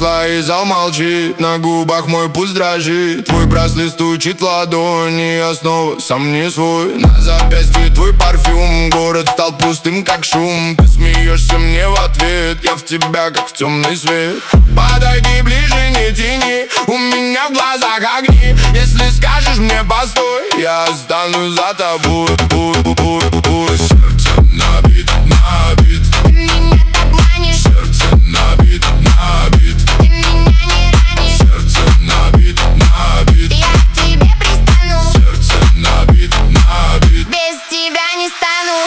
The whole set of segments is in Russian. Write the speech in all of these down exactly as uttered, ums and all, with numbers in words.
пришла и зал молчит, на губах мой пульс дрожит. Твой браслет стучит в ладони, я снова сам не свой. На запястье твой парфюм, город стал пустым как шум. Ты смеешься мне в ответ, я в тебя как в темный свет. Подойди ближе, не тяни, у меня в глазах огни. Если скажешь мне постой, я останусь за тобой. Сердце набит, набит. Ты меня так манишь. Сердце набит, набит. Ты меня не ранишь. Сердце набит, набит. Я к тебе пристану. Сердце набит, набит. Без тебя не стану.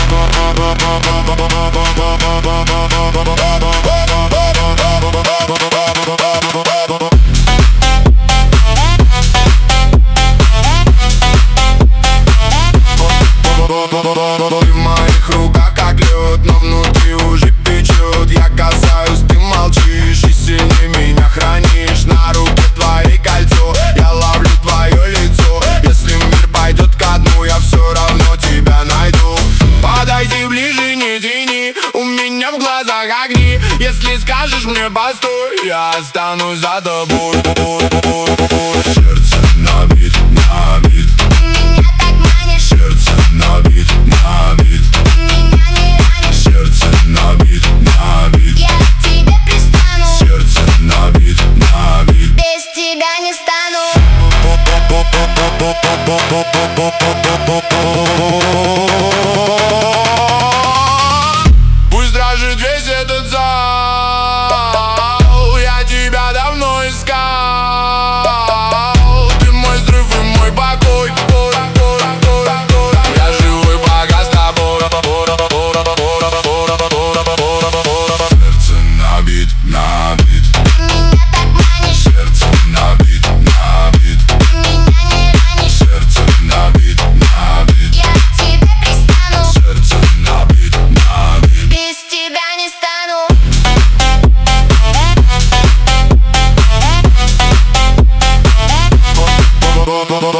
Ты в моих руках как лед, но внутри уже печет. Я касаюсь, ты молчишь и сильнее меня хранишь. На руке твоей кольцо, я ловлю твое лицо. Если мир пойдет ко дну, я все равно тебя найду. Подойди ближе, не тяни, у меня в глазах огни. Если скажешь мне постой, я останусь за тобой. Сердце набит, набит. Ты меня так манишь. Сердце набит, набит. Ты меня не ранишь. Сердце набит, набит. Я к тебе пристану. Сердце набит, набит. Без тебя не стану. Пусть дрожит весь этот зал, я тебя давно искал. Ты мой взрыв и мой покой. Я живой пока с тобой. Сердце набит, набит. Ты меня так манишь. Сердце набит, набит. Ты меня не ранишь. Сердце набит, набит. Я к тебе пристану. Сердце набит, набит. Без тебя не стану. Ba ba ba ba